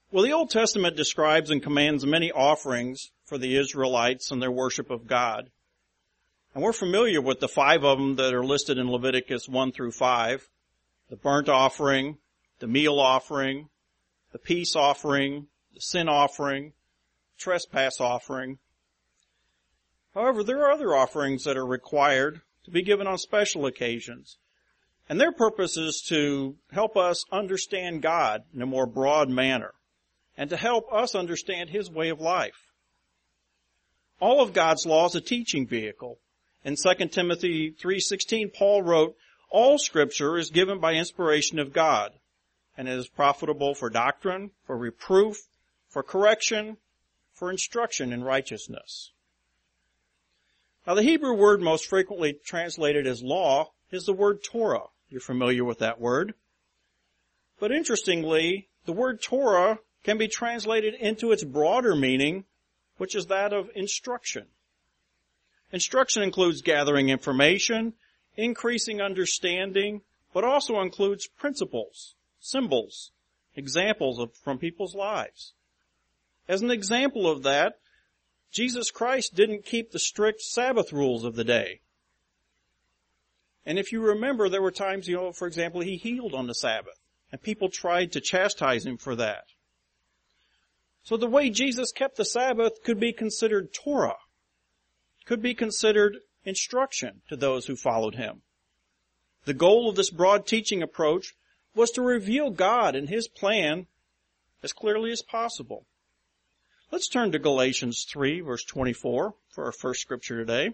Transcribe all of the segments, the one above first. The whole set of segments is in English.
Well, the Old Testament describes and commands many offerings for the Israelites and their worship of God. And we're familiar with the 5 of them that are listed in Leviticus 1 through 5. The burnt offering, the meal offering, the peace offering, the sin offering, trespass offering. However, there are other offerings that are required to be given on special occasions. And their purpose is to help us understand God in a more broad manner and to help us understand His way of life. All of God's law is a teaching vehicle. In 2 Timothy 3:16, Paul wrote, "All Scripture is given by inspiration of God, and it is profitable for doctrine, for reproof, for correction, for instruction in righteousness." Now, the Hebrew word most frequently translated as law is the word Torah. You're familiar with that word. But interestingly, the word Torah can be translated into its broader meaning, which is that of instruction. Instruction includes gathering information, increasing understanding, but also includes principles, symbols, examples from people's lives. As an example of that, Jesus Christ didn't keep the strict Sabbath rules of the day. And if you remember, there were times, for example, He healed on the Sabbath, and people tried to chastise Him for that. So the way Jesus kept the Sabbath could be considered Torah, could be considered instruction to those who followed Him. The goal of this broad teaching approach was to reveal God and His plan as clearly as possible. Let's turn to Galatians 3, verse 24 for our first scripture today.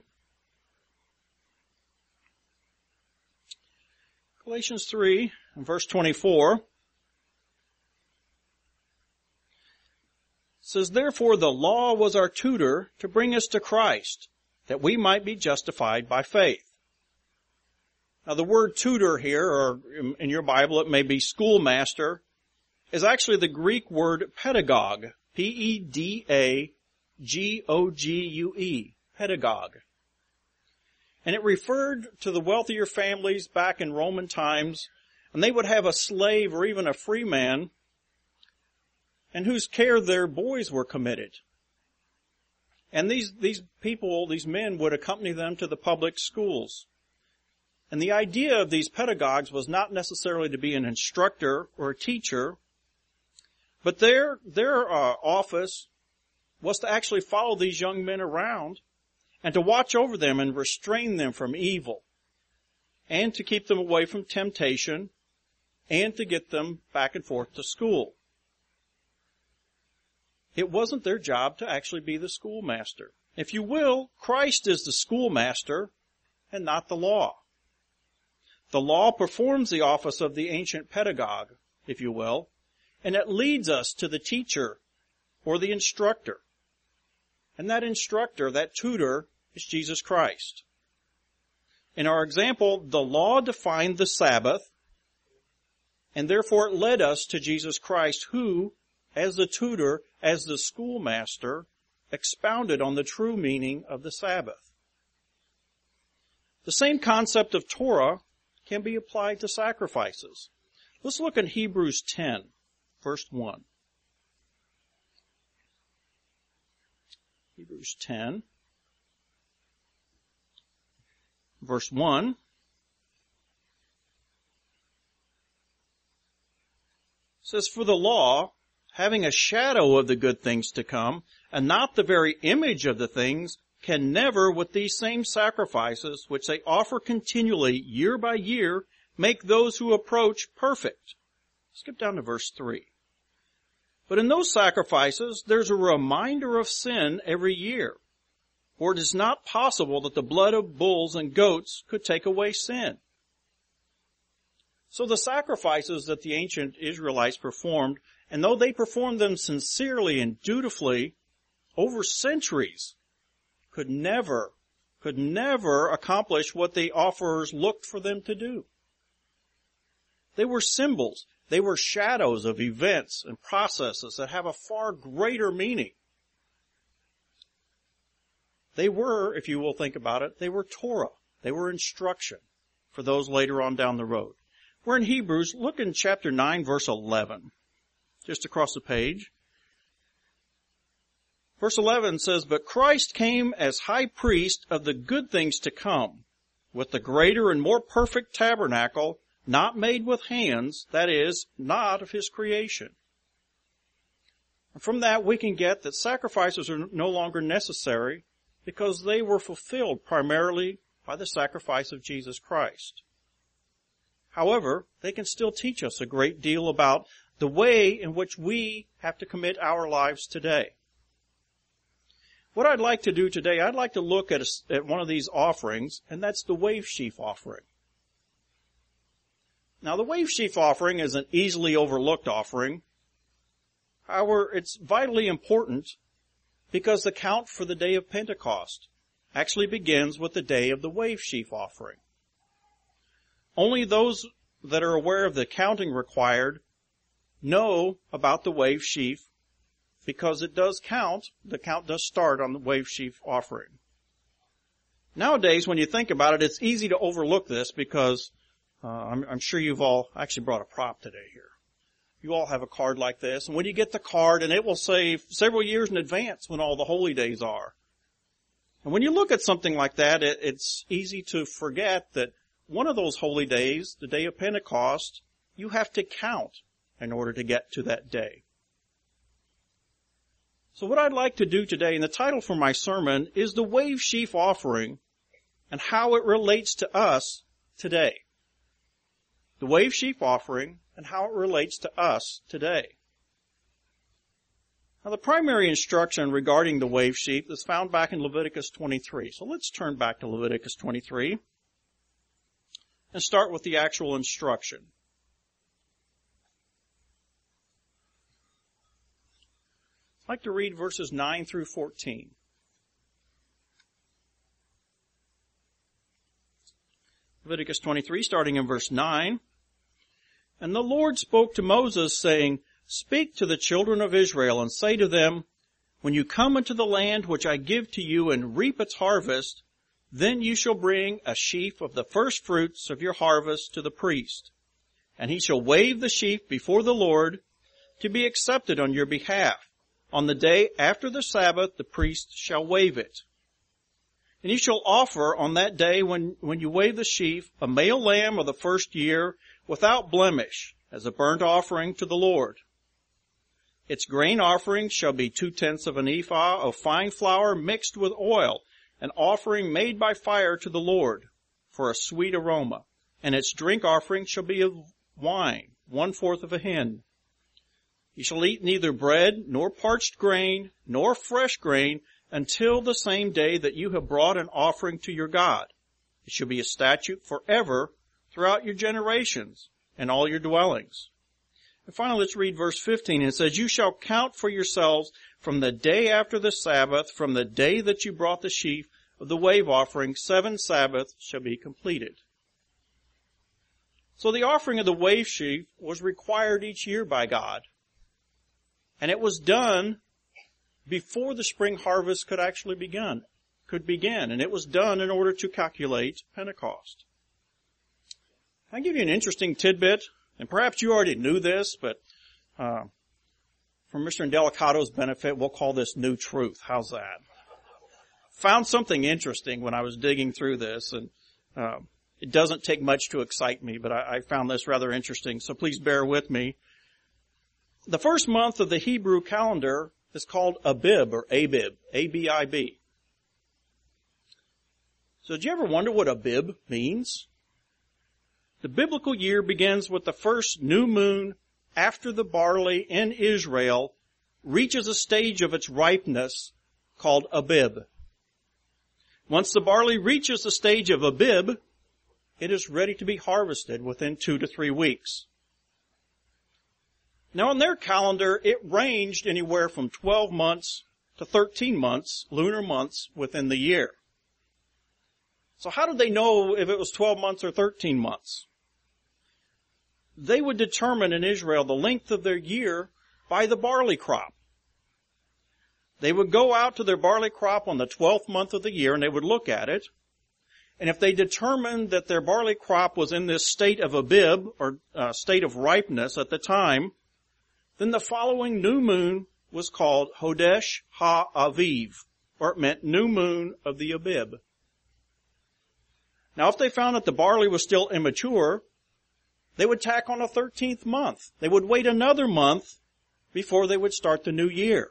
Galatians 3, verse 24 says, "Therefore the law was our tutor to bring us to Christ, that we might be justified by faith." Now the word tutor here, or in your Bible it may be schoolmaster, is actually the Greek word pedagogue, P-E-D-A-G-O-G-U-E, pedagogue. And it referred to the wealthier families back in Roman times, and they would have a slave or even a free man in whose care their boys were committed. And these men would accompany them to the public schools. And the idea of these pedagogues was not necessarily to be an instructor or a teacher, but their office was to actually follow these young men around and to watch over them and restrain them from evil, and to keep them away from temptation, and to get them back and forth to school. It wasn't their job to actually be the schoolmaster. If you will, Christ is the schoolmaster and not the law. The law performs the office of the ancient pedagogue, if you will, and it leads us to the teacher or the instructor. And that instructor, that tutor, is Jesus Christ. In our example, the law defined the Sabbath, and therefore it led us to Jesus Christ, who, as the tutor, as the schoolmaster, expounded on the true meaning of the Sabbath. The same concept of Torah can be applied to sacrifices. Let's look at Hebrews 10, verse 1. Hebrews 10, verse 1. Says, "For the law, having a shadow of the good things to come, and not the very image of the things, can never, with these same sacrifices, which they offer continually year by year, make those who approach perfect." Skip down to verse 3. "But in those sacrifices, there's a reminder of sin every year. For it is not possible that the blood of bulls and goats could take away sin." So the sacrifices that the ancient Israelites performed, and though they performed them sincerely and dutifully over centuries, could never accomplish what the offerers looked for them to do. They were symbols. They were shadows of events and processes that have a far greater meaning. They were, if you will think about it, they were Torah. They were instruction for those later on down the road. We're in Hebrews. Look in chapter 9, verse 11. just across the page. Verse 11 says, "But Christ came as high priest of the good things to come, with the greater and more perfect tabernacle, not made with hands, that is, not of his creation." And from that we can get that sacrifices are no longer necessary because they were fulfilled primarily by the sacrifice of Jesus Christ. However, they can still teach us a great deal about the way in which we have to commit our lives today. What I'd like to do today, I'd like to look at one of these offerings, and that's the wave sheaf offering. Now, the wave sheaf offering is an easily overlooked offering. However, it's vitally important because the count for the day of Pentecost actually begins with the day of the wave sheaf offering. Only those that are aware of the counting required know about the wave sheaf because it does count. The count does start on the wave sheaf offering. Nowadays, when you think about it, it's easy to overlook this because I'm sure you've all actually brought a prop today here. You all have a card like this, and when you get the card, and it will say several years in advance when all the holy days are. And when you look at something like that, it's easy to forget that one of those holy days, the day of Pentecost, you have to count in order to get to that day. So what I'd like to do today, and the title for my sermon, is the wave sheaf offering and how it relates to us today. The wave sheaf offering and how it relates to us today. Now, the primary instruction regarding the wave sheaf is found back in Leviticus 23. So let's turn back to Leviticus 23 and start with the actual instruction. I'd like to read verses 9 through 14. Leviticus 23, starting in verse 9. "And the Lord spoke to Moses, saying, Speak to the children of Israel, and say to them, When you come into the land which I give to you and reap its harvest, then you shall bring a sheaf of the first fruits of your harvest to the priest. And he shall wave the sheaf before the Lord to be accepted on your behalf. On the day after the Sabbath, the priest shall wave it. And you shall offer on that day when you wave the sheaf a male lamb of the first year without blemish as a burnt offering to the Lord. Its grain offering shall be 2/10 of an ephah of fine flour mixed with oil, an offering made by fire to the Lord for a sweet aroma. And its drink offering shall be of wine, 1/4 of a hin. You shall eat neither bread, nor parched grain, nor fresh grain, until the same day that you have brought an offering to your God. It shall be a statute forever throughout your generations and all your dwellings." And finally, let's read verse 15. It says, "You shall count for yourselves from the day after the Sabbath, from the day that you brought the sheaf of the wave offering, 7 Sabbaths shall be completed." So the offering of the wave sheaf was required each year by God. And it was done before the spring harvest could actually begin. And it was done in order to calculate Pentecost. I'll give you an interesting tidbit, and perhaps you already knew this, but for Mr. Indelicato's benefit, we'll call this new truth. How's that? Found something interesting when I was digging through this, and it doesn't take much to excite me, but I found this rather interesting, so please bear with me. The first month of the Hebrew calendar is called Abib, or Abib, A-B-I-B. So did you ever wonder what Abib means? The biblical year begins with the first new moon after the barley in Israel reaches a stage of its ripeness called Abib. Once the barley reaches the stage of Abib, it is ready to be harvested within 2 to 3 weeks. Now, on their calendar, it ranged anywhere from 12 months to 13 months, lunar months, within the year. So how did they know if it was 12 months or 13 months? They would determine in Israel the length of their year by the barley crop. They would go out to their barley crop on the 12th month of the year, and they would look at it. And if they determined that their barley crop was in this state of Abib, or state of ripeness at the time, Then the following new moon was called Hodesh HaAviv, or it meant new moon of the Abib. Now if they found that the barley was still immature, they would tack on a 13th month. They would wait another month before they would start the new year.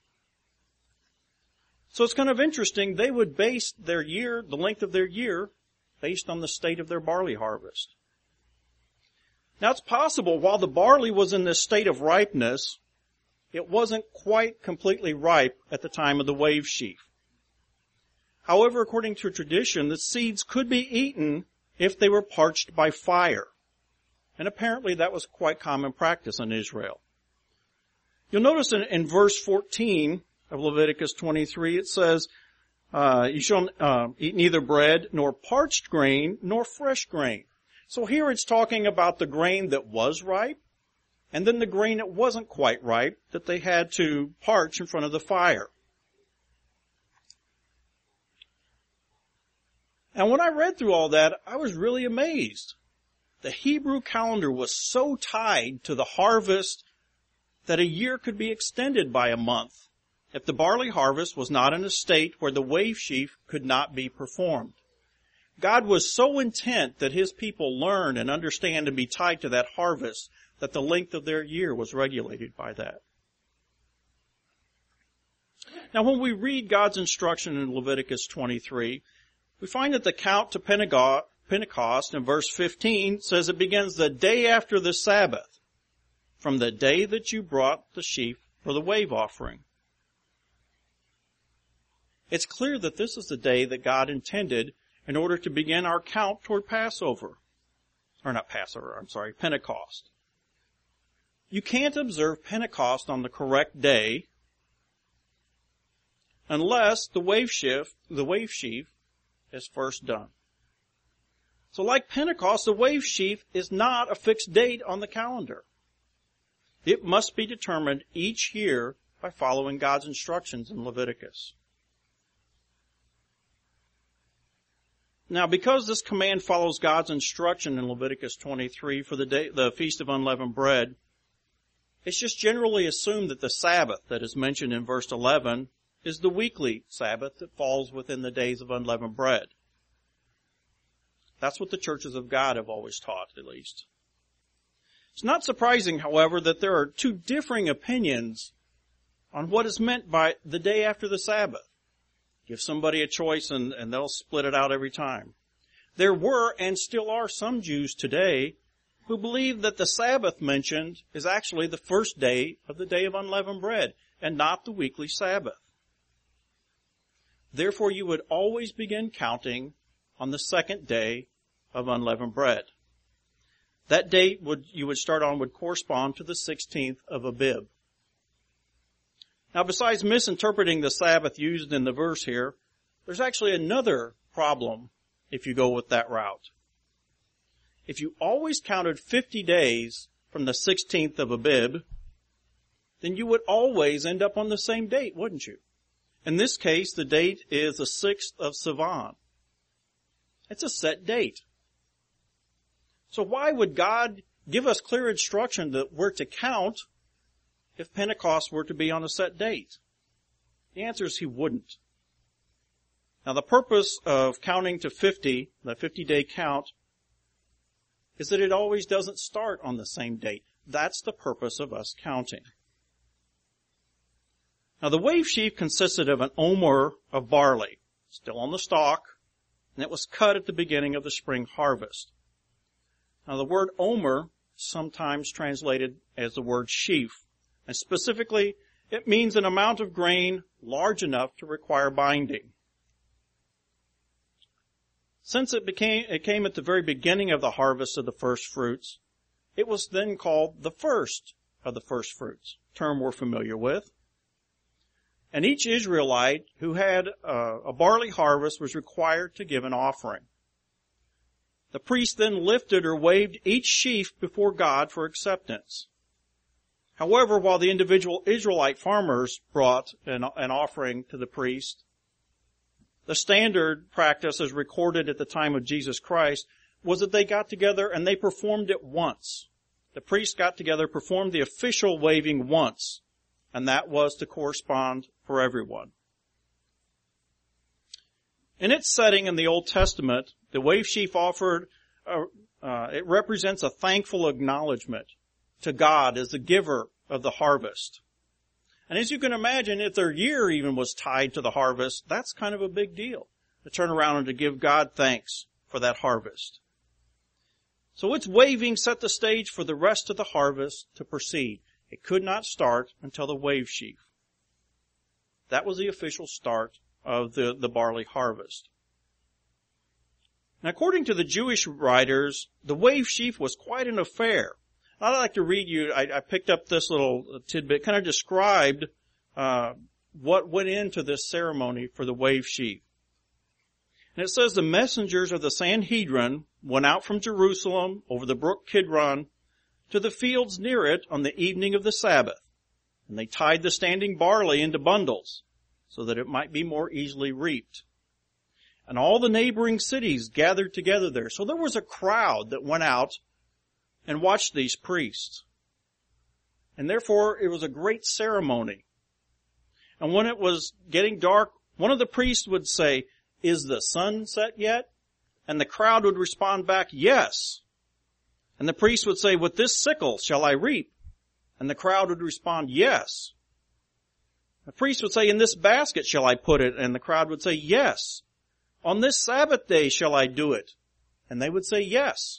So it's kind of interesting. They would base their year, the length of their year, based on the state of their barley harvest. Now it's possible while the barley was in this state of ripeness, it wasn't quite completely ripe at the time of the wave sheaf. However, according to tradition, the seeds could be eaten if they were parched by fire. And apparently that was quite common practice in Israel. You'll notice in verse 14 of Leviticus 23, it says, you shall eat neither bread nor parched grain nor fresh grain. So here it's talking about the grain that was ripe, and then the grain that wasn't quite ripe that they had to parch in front of the fire. And when I read through all that, I was really amazed. The Hebrew calendar was so tied to the harvest that a year could be extended by a month if the barley harvest was not in a state where the wave sheaf could not be performed. God was so intent that his people learn and understand and be tied to that harvest that the length of their year was regulated by that. Now when we read God's instruction in Leviticus 23, we find that the count to Pentecost in verse 15 says it begins the day after the Sabbath, from the day that you brought the sheaf for the wave offering. It's clear that this is the day that God intended in order to begin our count toward Passover. Or not Passover, Pentecost. You can't observe Pentecost on the correct day unless the wave sheaf is first done. So like Pentecost, the wave sheaf is not a fixed date on the calendar. It must be determined each year by following God's instructions in Leviticus. Now, because this command follows God's instruction in Leviticus 23 for the Feast of Unleavened Bread, it's just generally assumed that the Sabbath that is mentioned in verse 11 is the weekly Sabbath that falls within the days of unleavened bread. That's what the churches of God have always taught, at least. It's not surprising, however, that there are two differing opinions on what is meant by the day after the Sabbath. Give somebody a choice and they'll split it out every time. There were and still are some Jews today who believe that the Sabbath mentioned is actually the first day of the day of unleavened bread and not the weekly Sabbath. Therefore, you would always begin counting on the second day of unleavened bread. That date you would start on would correspond to the 16th of Abib. Now, besides misinterpreting the Sabbath used in the verse here, there's actually another problem if you go with that route. If you always counted 50 days from the 16th of Abib, then you would always end up on the same date, wouldn't you? In this case, the date is the 6th of Sivan. It's a set date. So why would God give us clear instruction that we're to count if Pentecost were to be on a set date? The answer is he wouldn't. Now the purpose of counting to 50, the 50-day count, is that it always doesn't start on the same date. That's the purpose of us counting. Now the wave sheaf consisted of an omer of barley, still on the stalk, and it was cut at the beginning of the spring harvest. Now the word omer is sometimes translated as the word sheaf, and specifically it means an amount of grain large enough to require binding. Since it came at the very beginning of the harvest of the first fruits, it was then called the first of the first fruits, a term we're familiar with. And each Israelite who had a barley harvest was required to give an offering. The priest then lifted or waved each sheaf before God for acceptance. However, while the individual Israelite farmers brought an offering to the priest, the standard practice as recorded at the time of Jesus Christ was that they got together and they performed it once the priests got together, performed the official waving once, and that was to correspond for everyone. In its setting in the Old Testament, the wave sheaf offered, it represents a thankful acknowledgement to God as the giver of the harvest. And as you can imagine, if their year even was tied to the harvest, that's kind of a big deal, to turn around and to give God thanks for that harvest. So its waving set the stage for the rest of the harvest to proceed. It could not start until the wave sheaf. That was the official start of the barley harvest. And according to the Jewish writers, the wave sheaf was quite an affair. I'd like to read you, I picked up this little tidbit, kind of described what went into this ceremony for the wave sheaf. And it says, the messengers of the Sanhedrin went out from Jerusalem over the brook Kidron to the fields near it on the evening of the Sabbath. And they tied the standing barley into bundles so that it might be more easily reaped. And all the neighboring cities gathered together there. So there was a crowd that went out and watched these priests. And therefore it was a great ceremony. And when it was getting dark, one of the priests would say, "Is the sun set yet?" And the crowd would respond back, "Yes." And the priest would say, "With this sickle shall I reap?" And the crowd would respond, "Yes." The priest would say, "In this basket shall I put it?" And the crowd would say, "Yes." "On this Sabbath day shall I do it?" And they would say, "Yes."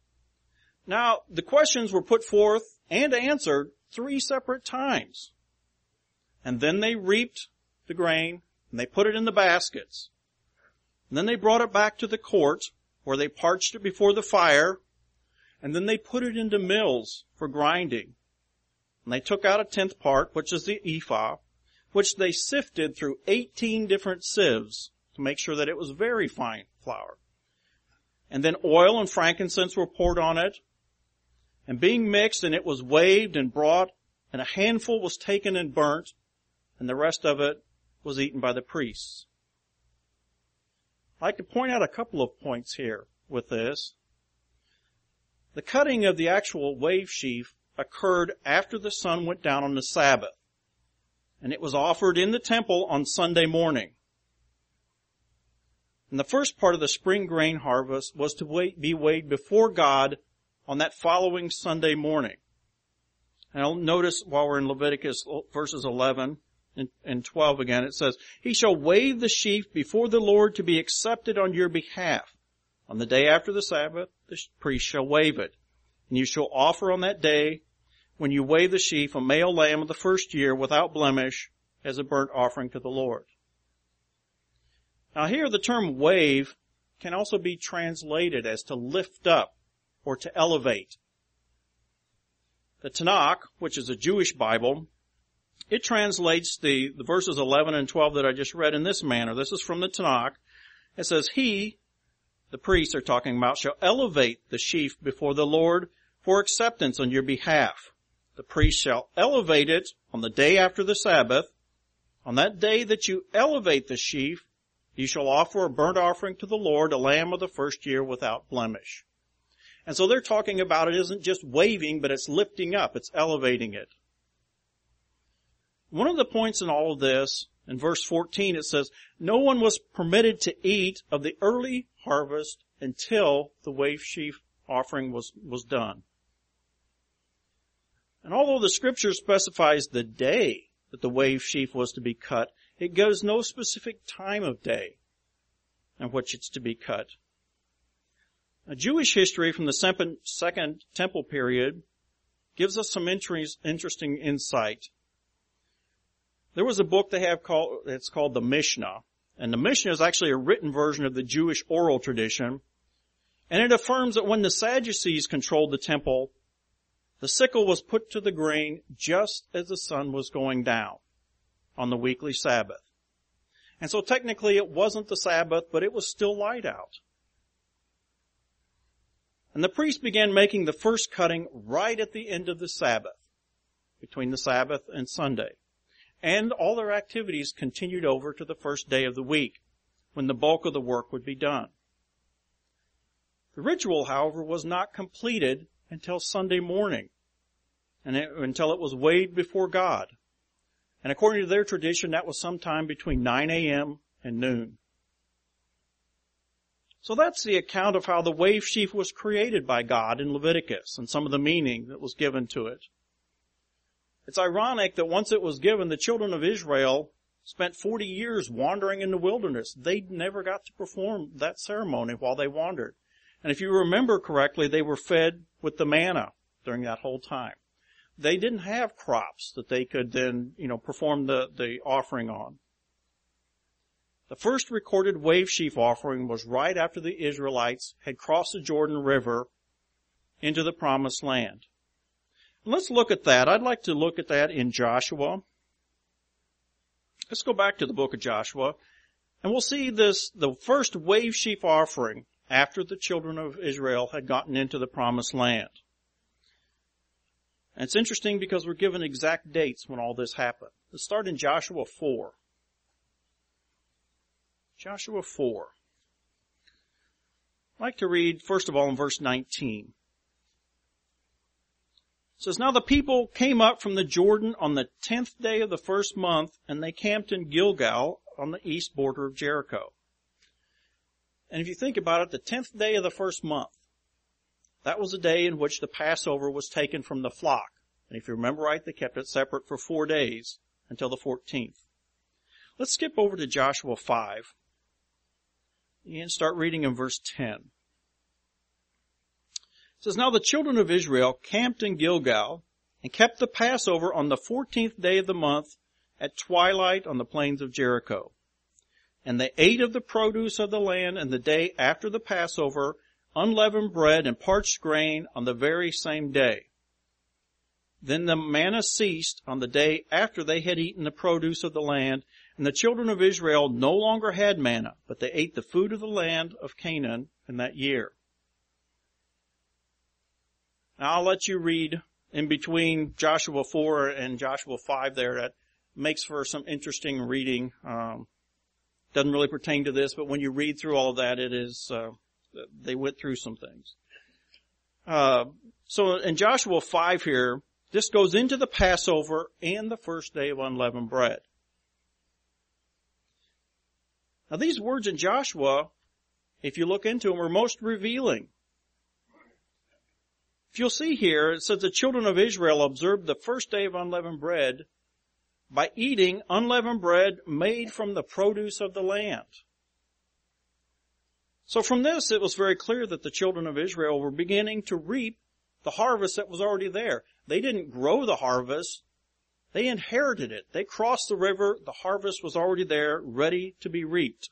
Now, the questions were put forth and answered 3 separate times. And then they reaped the grain, and they put it in the baskets. And then they brought it back to the court, where they parched it before the fire, and then they put it into mills for grinding. And they took out a 10th part, which is the ephah, which they sifted through 18 different sieves to make sure that it was very fine flour. And then oil and frankincense were poured on it, and being mixed, and it was waved and brought, and a handful was taken and burnt, and the rest of it was eaten by the priests. I'd like to point out a couple of points here with this. The cutting of the actual wave sheaf occurred after the sun went down on the Sabbath, and it was offered in the temple on Sunday morning. And the first part of the spring grain harvest was to be weighed before God on that following Sunday morning. And I'll notice while we're in Leviticus verses 11 and 12 again, it says, "He shall wave the sheaf before the Lord to be accepted on your behalf. On the day after the Sabbath, the priest shall wave it. And you shall offer on that day, when you wave the sheaf, a male lamb of the first year without blemish as a burnt offering to the Lord." Now here the term wave can also be translated as to lift up or to elevate. The Tanakh, which is a Jewish Bible, it translates the verses 11 and 12 that I just read in this manner. This is from the Tanakh. It says, "He," the priests are talking about, "shall elevate the sheaf before the Lord for acceptance on your behalf. The priest shall elevate it on the day after the Sabbath. On that day that you elevate the sheaf, you shall offer a burnt offering to the Lord, a lamb of the first year without blemish." And so they're talking about it isn't just waving, but it's lifting up, it's elevating it. One of the points in all of this, in verse 14, it says, "No one was permitted to eat of the early harvest until the wave sheaf offering was done." And although the scripture specifies the day that the wave sheaf was to be cut, it gives no specific time of day in which it's to be cut. A Jewish history from the Second Temple period gives us some interesting insight. There was a book they have it's called the Mishnah. And the Mishnah is actually a written version of the Jewish oral tradition. And it affirms that when the Sadducees controlled the temple, the sickle was put to the grain just as the sun was going down on the weekly Sabbath. And so technically it wasn't the Sabbath, but it was still light out. And the priest began making the first cutting right at the end of the Sabbath, between the Sabbath and Sunday. And all their activities continued over to the first day of the week, when the bulk of the work would be done. The ritual, however, was not completed until Sunday morning, until it was weighed before God. And according to their tradition, that was sometime between 9 a.m. and noon. So that's the account of how the wave sheaf was created by God in Leviticus and some of the meaning that was given to it. It's ironic that once it was given, the children of Israel spent 40 years wandering in the wilderness. They never got to perform that ceremony while they wandered. And if you remember correctly, they were fed with the manna during that whole time. They didn't have crops that they could then, perform the offering on. The first recorded wave sheaf offering was right after the Israelites had crossed the Jordan River into the Promised Land. Let's look at that. I'd like to look at that in Joshua. Let's go back to the book of Joshua, and we'll see the first wave sheaf offering after the children of Israel had gotten into the Promised Land. And it's interesting because we're given exact dates when all this happened. Let's start in Joshua 4. Joshua 4. I'd like to read, first of all, in verse 19. It says, "Now the people came up from the Jordan on the 10th day of the first month, and they camped in Gilgal on the east border of Jericho." And if you think about it, the 10th day of the first month, that was the day in which the Passover was taken from the flock. And if you remember right, they kept it separate for 4 days until the 14th. Let's skip over to Joshua 5 and start reading in verse 10. It says, "Now the children of Israel camped in Gilgal and kept the Passover on the 14th day of the month at twilight on the plains of Jericho. And they ate of the produce of the land, and the day after the Passover, unleavened bread and parched grain on the very same day. Then the manna ceased on the day after they had eaten the produce of the land, and the children of Israel no longer had manna, but they ate the food of the land of Canaan in that year." Now I'll let you read in between Joshua 4 and Joshua 5 there. That makes for some interesting reading. Doesn't really pertain to this, but when you read through all of that, it is, they went through some things. So in Joshua 5 here, this goes into the Passover and the first day of unleavened bread. Now these words in Joshua, if you look into them, are most revealing. If you'll see here, it says the children of Israel observed the first day of unleavened bread by eating unleavened bread made from the produce of the land. So from this, it was very clear that the children of Israel were beginning to reap the harvest that was already there. They didn't grow the harvest. They inherited it. They crossed the river. The harvest was already there, ready to be reaped.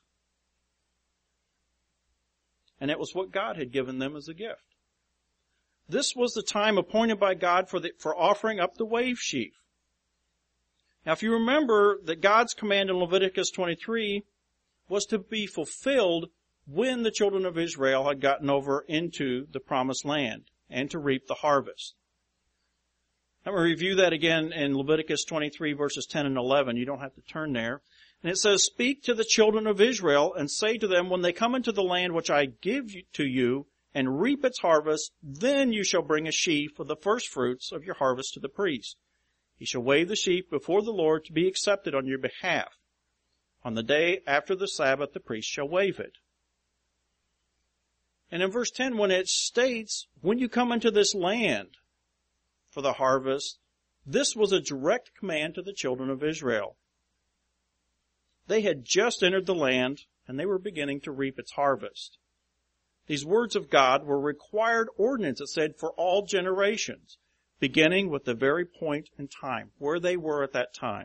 And it was what God had given them as a gift. This was the time appointed by God for offering up the wave sheaf. Now, if you remember that God's command in Leviticus 23 was to be fulfilled when the children of Israel had gotten over into the Promised Land and to reap the harvest. I'm going to review that again in Leviticus 23 verses 10 and 11. You don't have to turn there. And it says, "Speak to the children of Israel and say to them, when they come into the land which I give to you, and reap its harvest, then you shall bring a sheaf of the first fruits of your harvest to the priest. He shall wave the sheaf before the Lord to be accepted on your behalf. On the day after the Sabbath, the priest shall wave it." And in verse 10, when it states, when you come into this land for the harvest, this was a direct command to the children of Israel. They had just entered the land, and they were beginning to reap its harvest. These words of God were required ordinance, it said, for all generations, beginning with the very point in time, where they were at that time.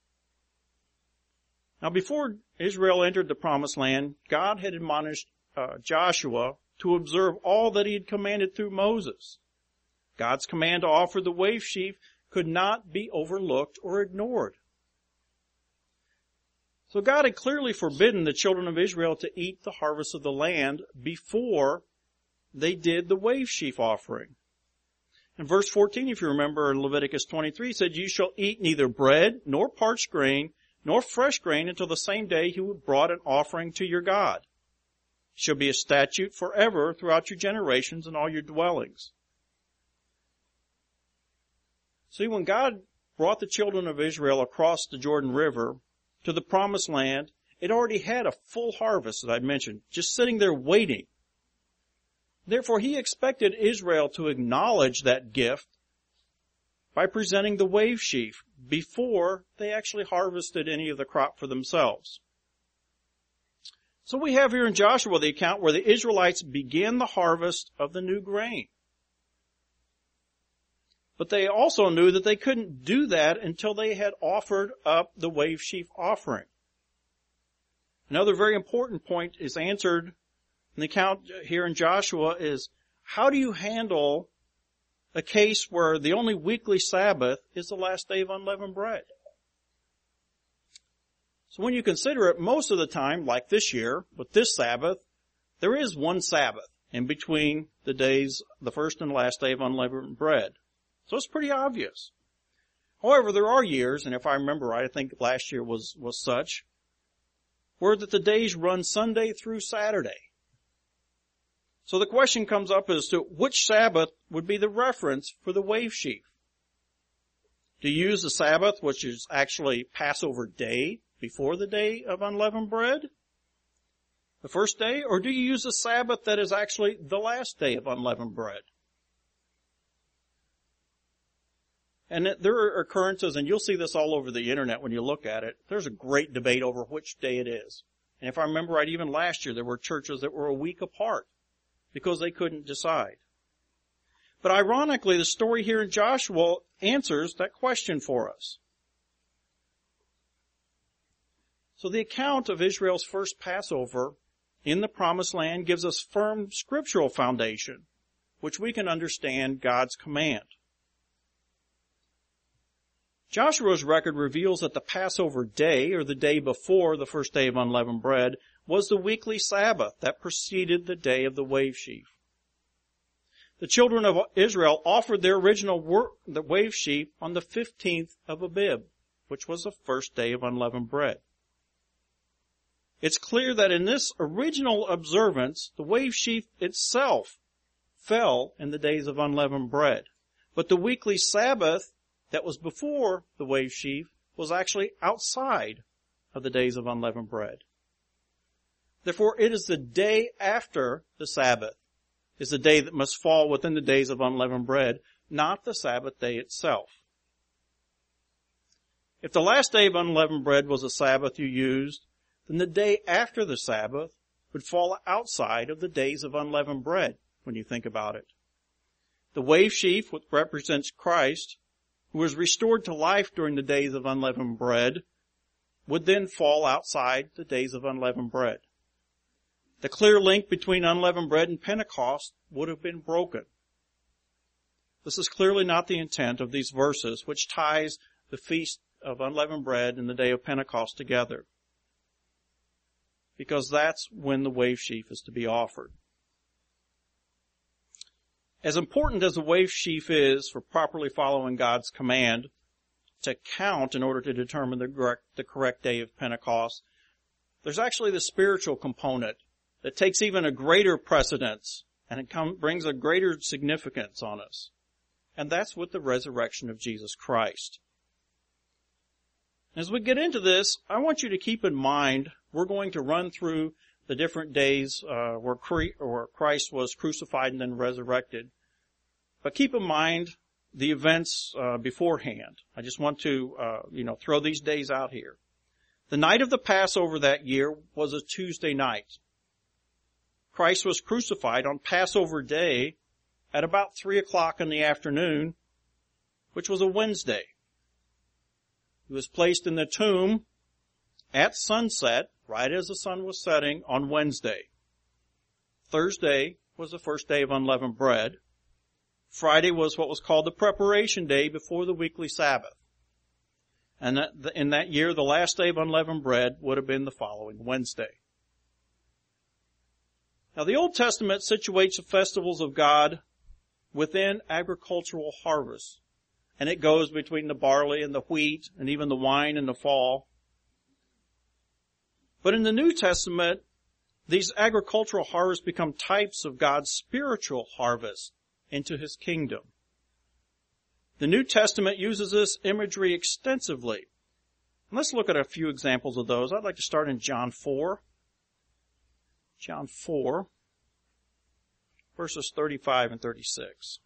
Now, before Israel entered the Promised Land, God had admonished Joshua to observe all that he had commanded through Moses. God's command to offer the wave sheaf could not be overlooked or ignored. So God had clearly forbidden the children of Israel to eat the harvest of the land before they did the wave sheaf offering. In verse 14, if you remember in Leviticus 23, it said, "You shall eat neither bread, nor parched grain, nor fresh grain until the same day you have brought an offering to your God. It shall be a statute forever throughout your generations and all your dwellings. See, when God brought the children of Israel across the Jordan River to the promised land, it already had a full harvest, as I mentioned, just sitting there waiting. Therefore, he expected Israel to acknowledge that gift by presenting the wave sheaf before they actually harvested any of the crop for themselves. So we have here in Joshua the account where the Israelites began the harvest of the new grain. But they also knew that they couldn't do that until they had offered up the wave sheaf offering. Another very important point is answered in the account here in Joshua is, how do you handle a case where the only weekly Sabbath is the last day of unleavened bread? So when you consider it, most of the time, like this year, with this Sabbath, there is one Sabbath in between the days, the first and last day of unleavened bread. So it's pretty obvious. However, there are years, and if I remember right, I think last year was such, where that the days run Sunday through Saturday. So the question comes up as to which Sabbath would be the reference for the wave sheaf. Do you use the Sabbath, which is actually Passover day, before the day of unleavened bread, the first day, or do you use a Sabbath that is actually the last day of unleavened bread? And there are occurrences, and you'll see this all over the internet when you look at it, there's a great debate over which day it is. And if I remember right, even last year there were churches that were a week apart because they couldn't decide. But ironically, the story here in Joshua answers that question for us. So the account of Israel's first Passover in the Promised Land gives us firm scriptural foundation, which we can understand God's command. Joshua's record reveals that the Passover day, or the day before the first day of unleavened bread, was the weekly Sabbath that preceded the day of the wave sheaf. The children of Israel offered their original the wave sheaf on the 15th of Abib, which was the first day of unleavened bread. It's clear that in this original observance, the wave sheaf itself fell in the days of unleavened bread. But the weekly Sabbath that was before the wave sheaf was actually outside of the days of unleavened bread. Therefore, it is the day after the Sabbath is the day that must fall within the days of unleavened bread, not the Sabbath day itself. If the last day of unleavened bread was a Sabbath you used, then the day after the Sabbath would fall outside of the days of unleavened bread when you think about it. The wave sheaf, which represents Christ, who was restored to life during the days of unleavened bread, would then fall outside the days of unleavened bread. The clear link between unleavened bread and Pentecost would have been broken. This is clearly not the intent of these verses, which ties the feast of unleavened bread and the day of Pentecost together, because that's when the wave sheaf is to be offered. As important as the wave sheaf is for properly following God's command to count in order to determine the correct day of Pentecost, there's actually the spiritual component that takes even a greater precedence and it brings a greater significance on us. And that's with the resurrection of Jesus Christ. As we get into this, I want you to keep in mind we're going to run through the different days where Christ was crucified and then resurrected. But keep in mind the events beforehand. I just want to throw these days out here. The night of the Passover that year was a Tuesday night. Christ was crucified on Passover Day at about 3 o'clock in the afternoon, which was a Wednesday. He was placed in the tomb at sunset, right as the sun was setting, on Wednesday. Thursday was the first day of unleavened bread. Friday was what was called the preparation day before the weekly Sabbath. And in that year, the last day of unleavened bread would have been the following Wednesday. Now, the Old Testament situates the festivals of God within agricultural harvests. And it goes between the barley and the wheat and even the wine in the fall. But in the New Testament, these agricultural harvests become types of God's spiritual harvest into His kingdom. The New Testament uses this imagery extensively. Let's look at a few examples of those. I'd like to start in John 4. John 4, verses 35 and 36.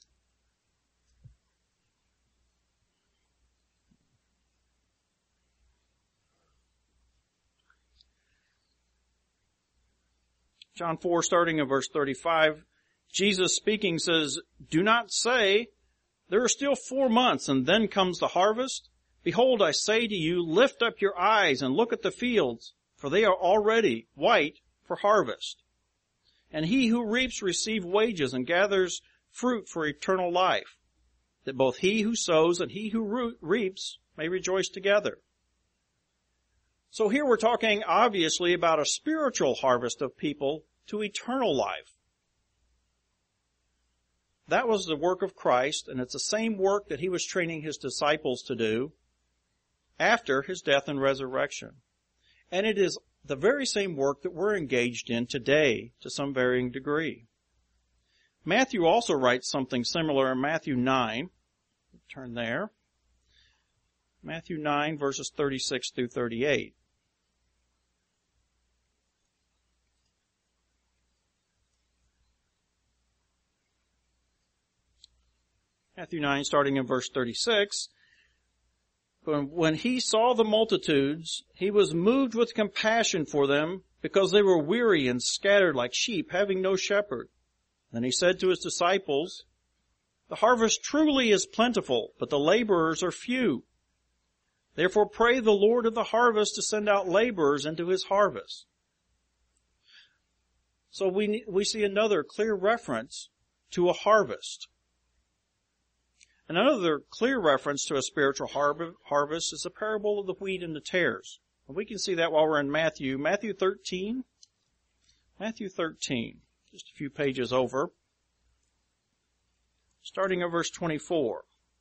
John 4, starting in verse 35, Jesus speaking says, "Do not say, 'There are still 4 months, and then comes the harvest.' Behold, I say to you, lift up your eyes and look at the fields, for they are already white for harvest. And he who reaps receives wages and gathers fruit for eternal life, that both he who sows and he who reaps may rejoice together." So here we're talking obviously about a spiritual harvest of people to eternal life. That was the work of Christ, and it's the same work that he was training his disciples to do after his death and resurrection. And it is the very same work that we're engaged in today to some varying degree. Matthew also writes something similar in Matthew 9. Turn there. Matthew 9, verses 36 through 38. Matthew 9, starting in verse 36. When he saw the multitudes, he was moved with compassion for them, because they were weary and scattered like sheep, having no shepherd. Then he said to his disciples, "The harvest truly is plentiful, but the laborers are few. Therefore pray the Lord of the harvest to send out laborers into his harvest." So we see another clear reference to a harvest. And another clear reference to a spiritual harvest is the parable of the wheat and the tares. And we can see that while we're in Matthew 13. Matthew 13, just a few pages over, starting at verse 24.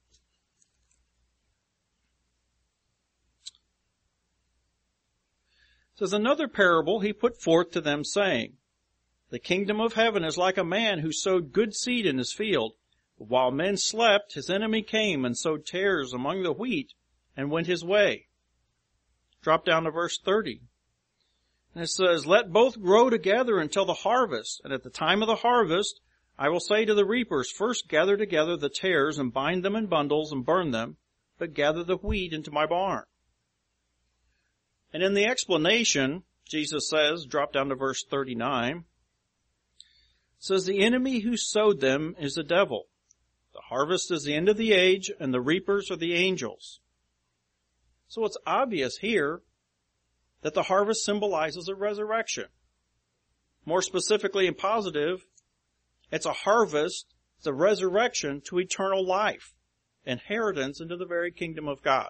It says, "Another parable he put forth to them, saying, 'The kingdom of heaven is like a man who sowed good seed in his field. But while men slept, his enemy came and sowed tares among the wheat and went his way.'" Drop down to verse 30. And it says, "Let both grow together until the harvest. And at the time of the harvest, I will say to the reapers, first gather together the tares and bind them in bundles and burn them, but gather the wheat into my barn." And in the explanation, Jesus says, drop down to verse 39, says, "The enemy who sowed them is the devil. The harvest is the end of the age, and the reapers are the angels." So it's obvious here that the harvest symbolizes a resurrection. More specifically and positive, it's a harvest, it's a resurrection to eternal life, inheritance into the very kingdom of God.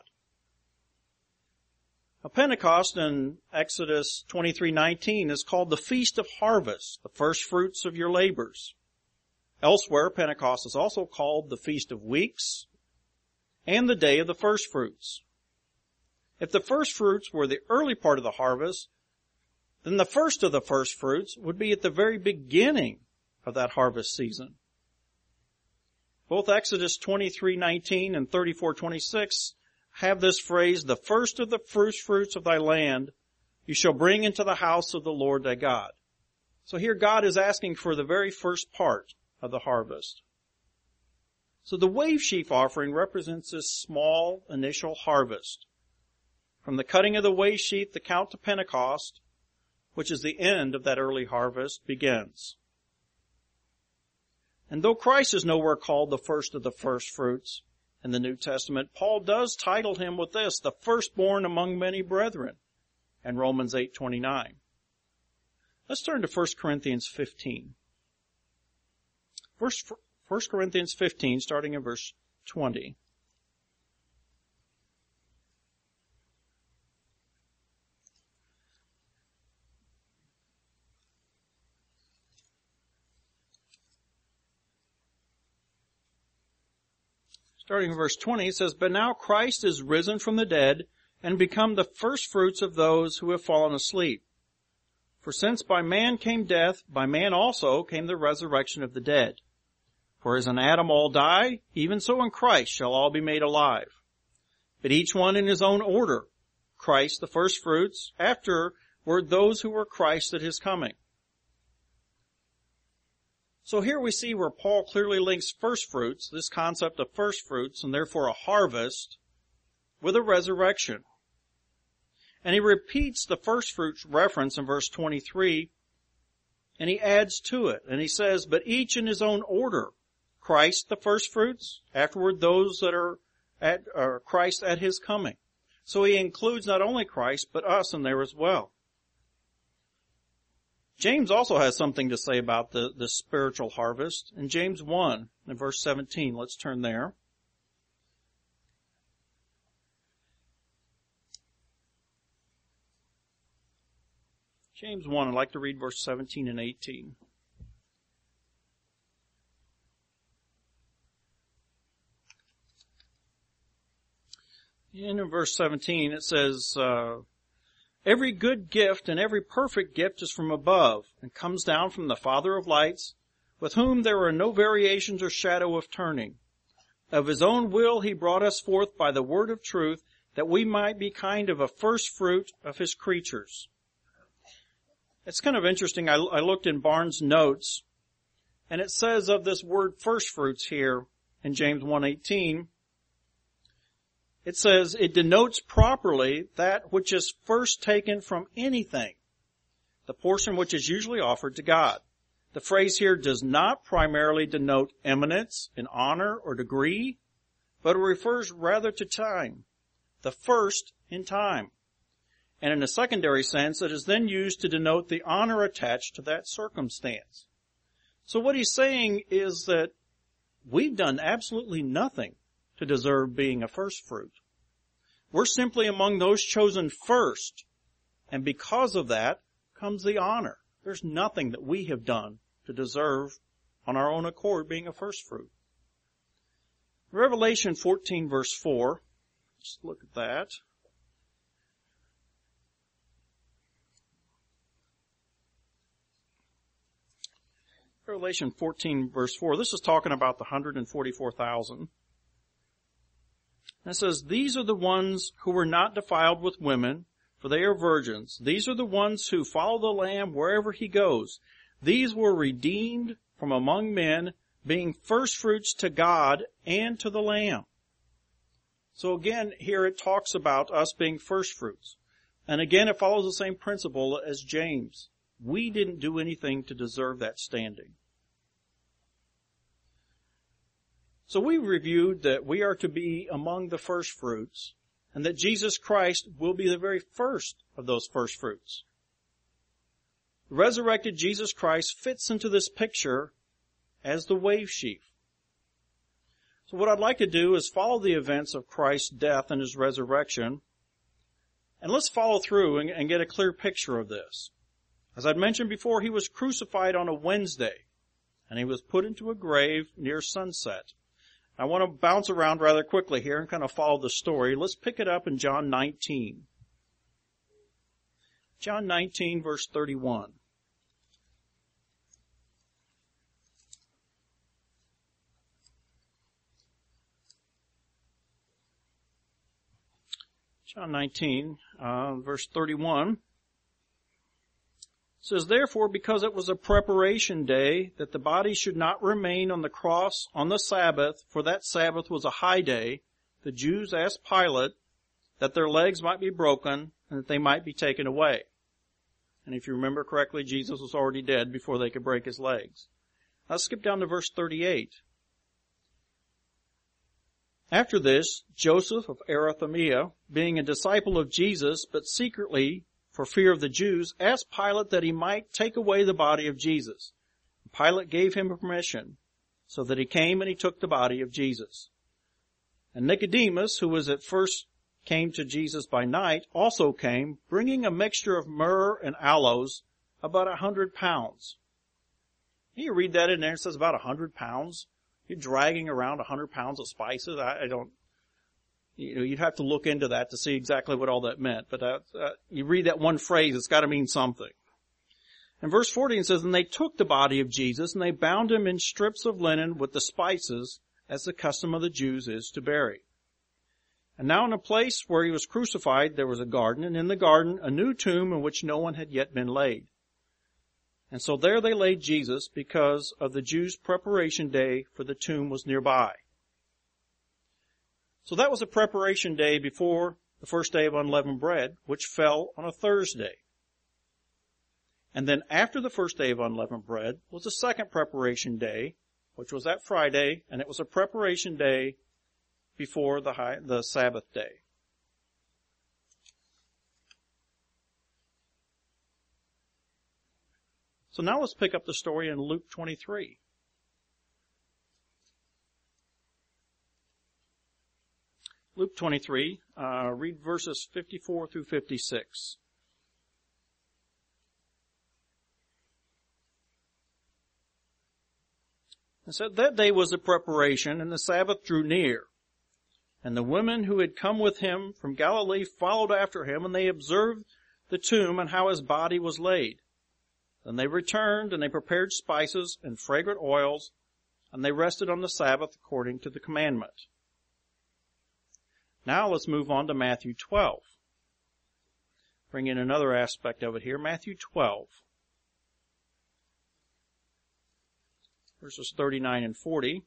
Now, Pentecost in Exodus 23:19 is called the Feast of Harvest, the first fruits of your labors. Elsewhere, Pentecost is also called the Feast of Weeks and the Day of the First Fruits. If the first fruits were the early part of the harvest, then the first of the first fruits would be at the very beginning of that harvest season. Both Exodus 23:19 and 34:26 have this phrase, "The first of the first fruits of thy land you shall bring into the house of the Lord thy God." So here God is asking for the very first part of the harvest. So the wave sheaf offering represents this small initial harvest. From the cutting of the wave sheaf, the count to Pentecost, which is the end of that early harvest, begins. And though Christ is nowhere called the first of the first fruits in the New Testament, Paul does title him with this, the firstborn among many brethren, in Romans 8:29. Let's turn to 1 Corinthians 15. 1 Corinthians 15, starting in verse 20. Starting in verse 20, it says, "But now Christ is risen from the dead and become the firstfruits of those who have fallen asleep. For since by man came death, by man also came the resurrection of the dead. For as in Adam all die, even so in Christ shall all be made alive. But each one in his own order. Christ the first fruits, afterward those who were Christ at his coming. So here we see where Paul clearly links first fruits, this concept of first fruits, and therefore a harvest, with a resurrection. And he repeats the first fruits reference in verse 23, and he adds to it, and he says, but each in his own order. Christ the first fruits, afterward those that are Christ at his coming. So he includes not only Christ, but us in there as well. James also has something to say about the spiritual harvest. In James 1, in verse 17, let's turn there. James 1, I'd like to read verse 17 and 18. In verse 17 it says, every good gift and every perfect gift is from above and comes down from the Father of lights, with whom there are no variations or shadow of turning. Of his own will he brought us forth by the word of truth, that we might be kind of a first fruit of his creatures. It's kind of interesting. I looked in Barnes' notes, and it says of this word first fruits here in James 1:18, it says, it denotes properly that which is first taken from anything, the portion which is usually offered to God. The phrase here does not primarily denote eminence in honor or degree, but it refers rather to time, the first in time. And in a secondary sense, it is then used to denote the honor attached to that circumstance. So what he's saying is that we've done absolutely nothing to deserve being a first fruit. We're simply among those chosen first, and because of that comes the honor. There's nothing that we have done to deserve on our own accord being a first fruit. Revelation 14 verse 4, let's look at that. Revelation 14 verse 4, this is talking about the 144,000. And it says, these are the ones who were not defiled with women, for they are virgins. These are the ones who follow the Lamb wherever he goes. These were redeemed from among men, being first fruits to God and to the Lamb. So again, here it talks about us being first fruits. And again, it follows the same principle as James. We didn't do anything to deserve that standing. So we reviewed that we are to be among the first fruits, and that Jesus Christ will be the very first of those first fruits. The resurrected Jesus Christ fits into this picture as the wave sheaf. So what I'd like to do is follow the events of Christ's death and his resurrection, and let's follow through and get a clear picture of this. As I'd mentioned before, he was crucified on a Wednesday, and he was put into a grave near sunset. I want to bounce around rather quickly here and kind of follow the story. Let's pick it up in John 19. John 19 verse 31. John 19, verse 31. It says, therefore, because it was a preparation day, that the body should not remain on the cross on the Sabbath, for that Sabbath was a high day, the Jews asked Pilate that their legs might be broken and that they might be taken away. And if you remember correctly, Jesus was already dead before they could break his legs. Let's skip down to verse 38. After this, Joseph of Arimathea, being a disciple of Jesus, but secretly for fear of the Jews, asked Pilate that he might take away the body of Jesus. Pilate gave him permission, so that he came and he took the body of Jesus. And Nicodemus, who was at first came to Jesus by night, also came, bringing a mixture of myrrh and aloes, about 100 pounds. You read that in there, it says about 100 pounds. You're dragging around 100 pounds of spices. I don't, you'd have to look into that to see exactly what all that meant. But you read that one phrase, it's got to mean something. And verse 14 says, and they took the body of Jesus, and they bound him in strips of linen with the spices, as the custom of the Jews is to bury. And now in the place where he was crucified, there was a garden, and in the garden a new tomb in which no one had yet been laid. And so there they laid Jesus, because of the Jews' preparation day, for the tomb was nearby. So that was a preparation day before the first day of unleavened bread, which fell on a Thursday. And then after the first day of unleavened bread was the second preparation day, which was that Friday, and it was a preparation day before the Sabbath day. So now let's pick up the story in Luke 23. Luke 23, read verses 54 through 56. It said, that day was the preparation, and the Sabbath drew near. And the women who had come with him from Galilee followed after him, and they observed the tomb and how his body was laid. Then they returned, and they prepared spices and fragrant oils, and they rested on the Sabbath according to the commandment. Now let's move on to Matthew 12. Bring in another aspect of it here. Matthew 12. Verses 39 and 40.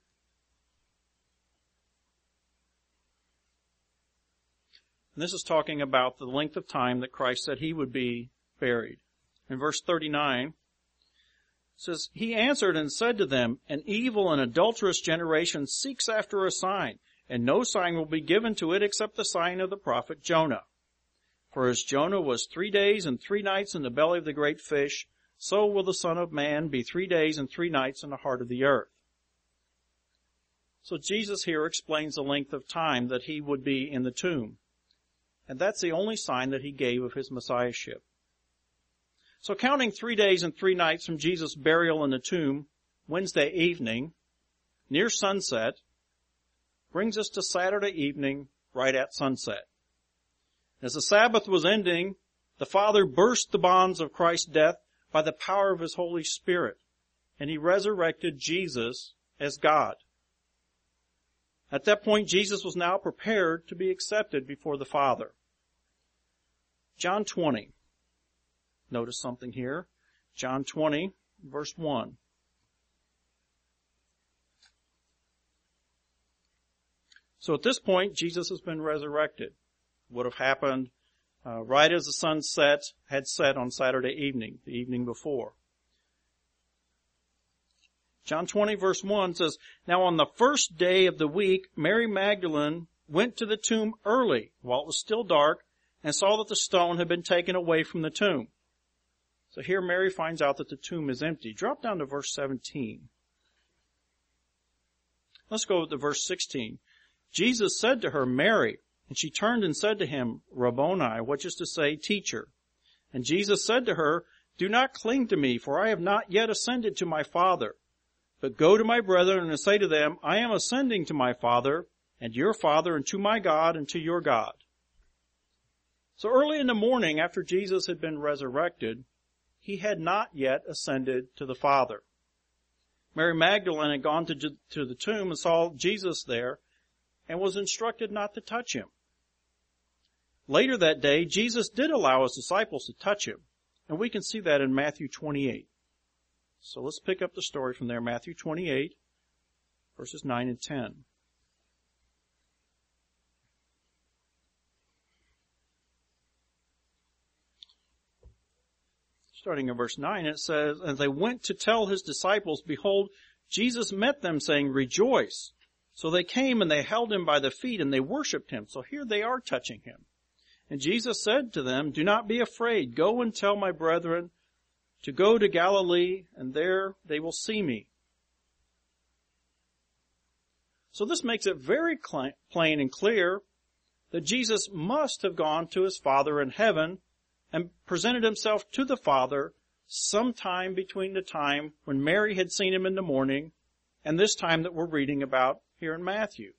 And this is talking about the length of time that Christ said he would be buried. In verse 39, it says, he answered and said to them, an evil and adulterous generation seeks after a sign, and no sign will be given to it except the sign of the prophet Jonah. For as Jonah was 3 days and 3 nights in the belly of the great fish, so will the Son of Man be 3 days and 3 nights in the heart of the earth. So Jesus here explains the length of time that he would be in the tomb. And that's the only sign that he gave of his messiahship. So counting 3 days and 3 nights from Jesus' burial in the tomb, Wednesday evening, near sunset, brings us to Saturday evening, right at sunset. As the Sabbath was ending, the Father burst the bonds of Christ's death by the power of his Holy Spirit, and he resurrected Jesus as God. At that point, Jesus was now prepared to be accepted before the Father. John 20. Notice something here. John 20, verse 1. So at this point, Jesus has been resurrected. Would have happened right as the sun had set on Saturday evening, the evening before. John 20 verse 1 says, now on the first day of the week, Mary Magdalene went to the tomb early while it was still dark and saw that the stone had been taken away from the tomb. So here Mary finds out that the tomb is empty. Drop down to verse 17. Let's go to verse 16. Jesus said to her, Mary, and she turned and said to him, Rabboni, which is to say, teacher. And Jesus said to her, do not cling to me, for I have not yet ascended to my Father. But go to my brethren and say to them, I am ascending to my Father and your Father, and to my God and to your God. So early in the morning, after Jesus had been resurrected, he had not yet ascended to the Father. Mary Magdalene had gone to the tomb and saw Jesus there and was instructed not to touch him. Later that day, Jesus did allow his disciples to touch him, and we can see that in Matthew 28. So let's pick up the story from there, Matthew 28, verses 9 and 10. Starting in verse 9, it says, and they went to tell his disciples, behold, Jesus met them, saying, rejoice. So they came and they held him by the feet and they worshipped him. So here they are touching him. And Jesus said to them, do not be afraid. Go and tell my brethren to go to Galilee, and there they will see me. So this makes it very plain and clear that Jesus must have gone to his Father in heaven and presented himself to the Father sometime between the time when Mary had seen him in the morning and this time that we're reading about here in Matthew.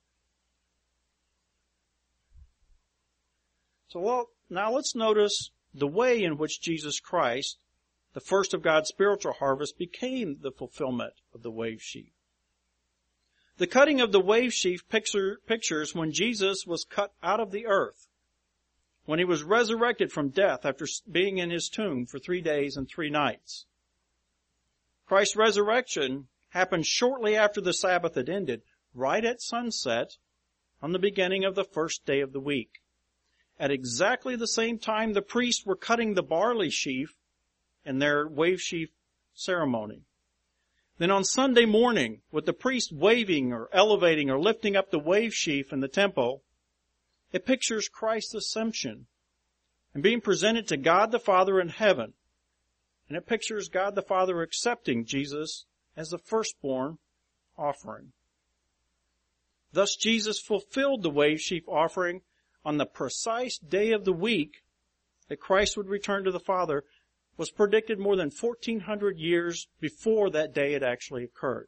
So now let's notice the way in which Jesus Christ, the first of God's spiritual harvest, became the fulfillment of the wave sheaf. The cutting of the wave sheaf pictures when Jesus was cut out of the earth, when he was resurrected from death after being in his tomb for 3 days and 3 nights. Christ's resurrection happened shortly after the Sabbath had ended, right at sunset on the beginning of the first day of the week. At exactly the same time the priests were cutting the barley sheaf in their wave sheaf ceremony. Then on Sunday morning, with the priest waving or elevating or lifting up the wave sheaf in the temple, it pictures Christ's ascension and being presented to God the Father in heaven. And it pictures God the Father accepting Jesus as the firstborn offering. Thus Jesus fulfilled the wave sheaf offering on the precise day of the week that Christ would return to the Father, was predicted more than 1,400 years before that day had actually occurred.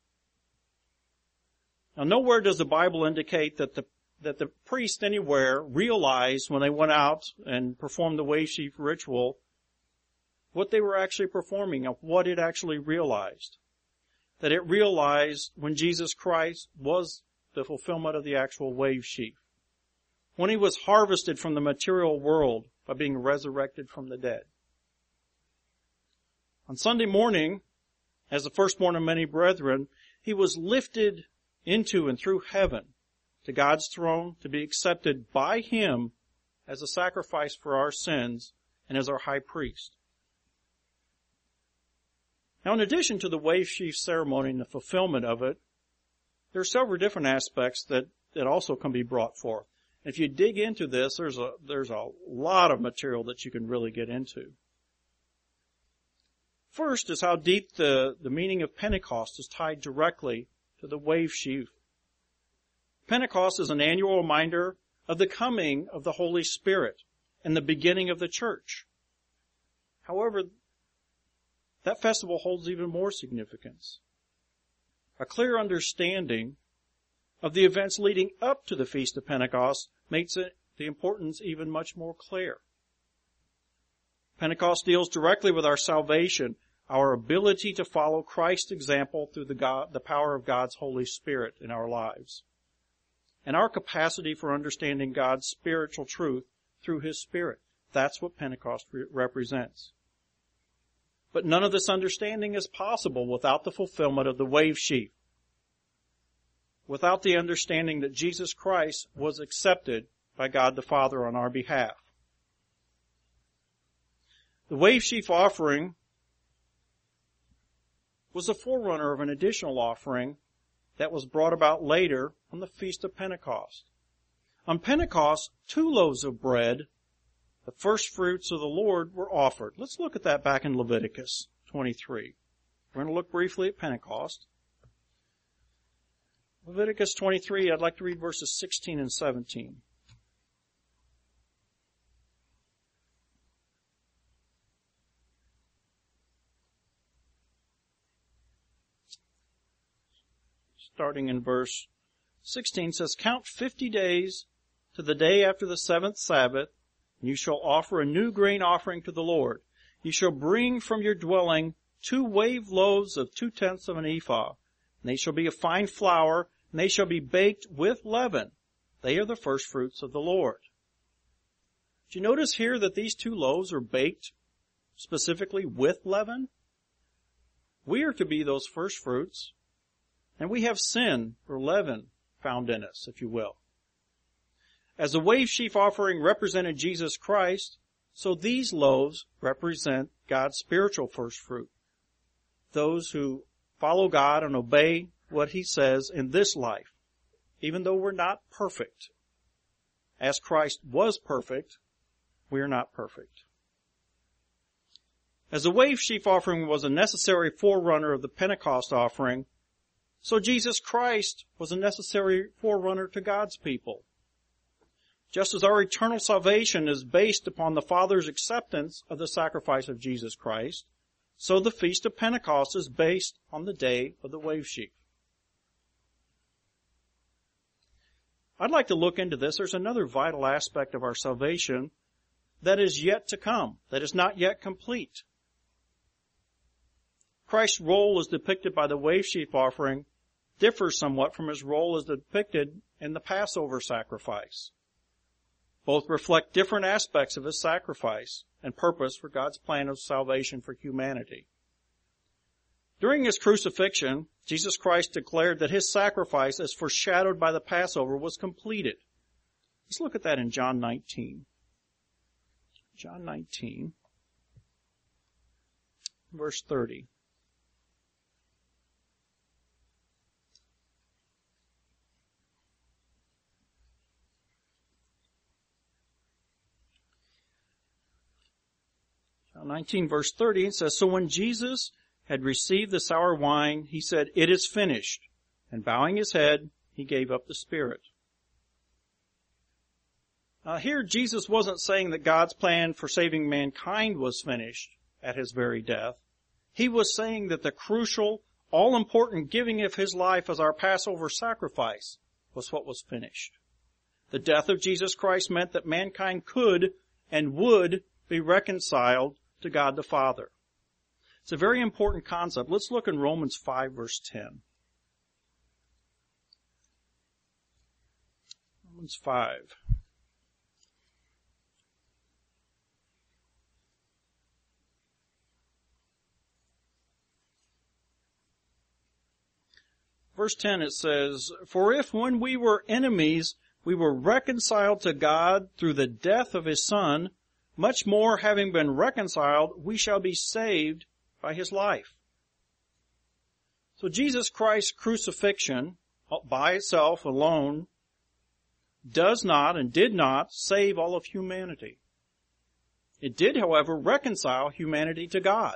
Now, nowhere does the Bible indicate that the priest anywhere realized when they went out and performed the wave sheaf ritual what they were actually performing and what it actually realized. That it realized when Jesus Christ was the fulfillment of the actual wave sheaf, when he was harvested from the material world by being resurrected from the dead. On Sunday morning, as the firstborn of many brethren, he was lifted into and through heaven to God's throne to be accepted by him as a sacrifice for our sins and as our high priest. Now, in addition to the wave sheaf ceremony and the fulfillment of it, there are several different aspects that also can be brought forth. If you dig into this, there's a lot of material that you can really get into. First is how deep the meaning of Pentecost is tied directly to the wave sheaf. Pentecost is an annual reminder of the coming of the Holy Spirit and the beginning of the church. However, that festival holds even more significance. A clear understanding of the events leading up to the Feast of Pentecost makes the importance even much more clear. Pentecost deals directly with our salvation, our ability to follow Christ's example through the power of God's Holy Spirit in our lives, and our capacity for understanding God's spiritual truth through His Spirit. That's what Pentecost represents. But none of this understanding is possible without the fulfillment of the wave sheaf, without the understanding that Jesus Christ was accepted by God the Father on our behalf. The wave sheaf offering was the forerunner of an additional offering that was brought about later on the Feast of Pentecost. On Pentecost, 2 loaves of bread, the first fruits of the Lord, were offered. Let's look at that back in Leviticus 23. We're going to look briefly at Pentecost. Leviticus 23, I'd like to read verses 16 and 17. Starting in verse 16 says, "Count 50 days to the day after the 7th Sabbath, and you shall offer a new grain offering to the Lord. You shall bring from your dwelling 2 wave loaves of 2/10 of an ephah, and they shall be of fine flour, and they shall be baked with leaven. They are the first fruits of the Lord." Do you notice here that these 2 loaves are baked specifically with leaven? We are to be those first fruits, and we have sin or leaven found in us, if you will. As the wave sheaf offering represented Jesus Christ, so these loaves represent God's spiritual first fruit. Those who follow God and obey what He says in this life, even though we're not perfect. As Christ was perfect, we are not perfect. As the wave sheaf offering was a necessary forerunner of the Pentecost offering, so Jesus Christ was a necessary forerunner to God's people. Just as our eternal salvation is based upon the Father's acceptance of the sacrifice of Jesus Christ, so the Feast of Pentecost is based on the day of the wave sheaf. I'd like to look into this. There's another vital aspect of our salvation that is yet to come, that is not yet complete. Christ's role as depicted by the wave sheaf offering differs somewhat from his role as depicted in the Passover sacrifice. Both reflect different aspects of his sacrifice and purpose for God's plan of salvation for humanity. During his crucifixion, Jesus Christ declared that his sacrifice, as foreshadowed by the Passover, was completed. Let's look at that in John 19. John 19, verse 30. John 19, verse 30, it says, "So when Jesus had received the sour wine, he said, 'It is finished.' And bowing his head, he gave up the spirit." Here, Jesus wasn't saying that God's plan for saving mankind was finished at his very death. He was saying that the crucial, all-important giving of his life as our Passover sacrifice was what was finished. The death of Jesus Christ meant that mankind could and would be reconciled to God the Father. It's a very important concept. Let's look in Romans 5, verse 10. Romans 5. Verse 10, it says, "For if when we were enemies, we were reconciled to God through the death of his Son, much more having been reconciled, we shall be saved by his life." So Jesus Christ's crucifixion, by itself alone, does not and did not save all of humanity. It did, however, reconcile humanity to God.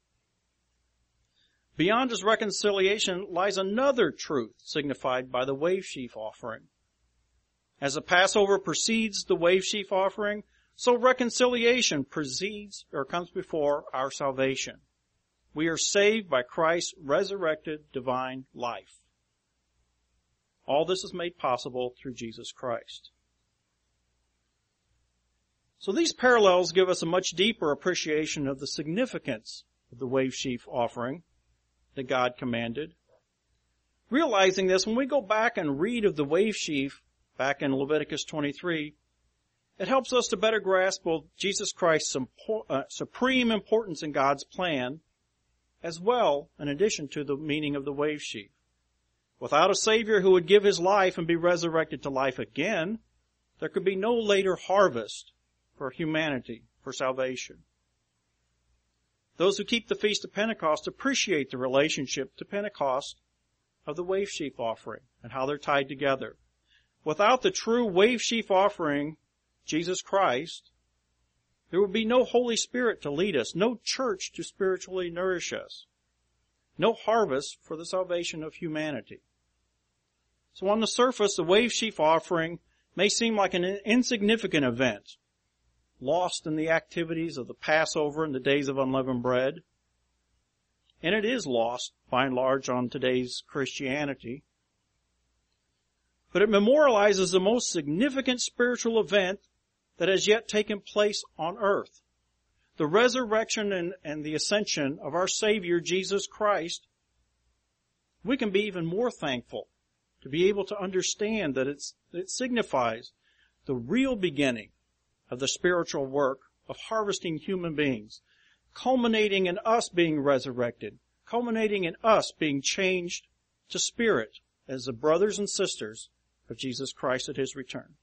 Beyond his reconciliation lies another truth signified by the wave sheaf offering. As the Passover precedes the wave sheaf offering, so reconciliation precedes or comes before our salvation. We are saved by Christ's resurrected divine life. All this is made possible through Jesus Christ. So these parallels give us a much deeper appreciation of the significance of the wave sheaf offering that God commanded. Realizing this, when we go back and read of the wave sheaf back in Leviticus 23, it helps us to better grasp both Jesus Christ's supreme importance in God's plan, as well, in addition to the meaning of the wave sheaf. Without a Savior who would give his life and be resurrected to life again, there could be no later harvest for humanity, for salvation. Those who keep the Feast of Pentecost appreciate the relationship to Pentecost of the wave sheaf offering and how they're tied together. Without the true wave sheaf offering, Jesus Christ, there would be no Holy Spirit to lead us, no church to spiritually nourish us, no harvest for the salvation of humanity. So on the surface, the wave sheaf offering may seem like an insignificant event, lost in the activities of the Passover and the days of unleavened bread. And it is lost, by and large, on today's Christianity. But it memorializes the most significant spiritual event that has yet taken place on earth. The resurrection and the ascension of our Savior, Jesus Christ. We can be even more thankful to be able to understand that it signifies the real beginning of the spiritual work of harvesting human beings, culminating in us being resurrected, culminating in us being changed to spirit as the brothers and sisters of Jesus Christ at his return.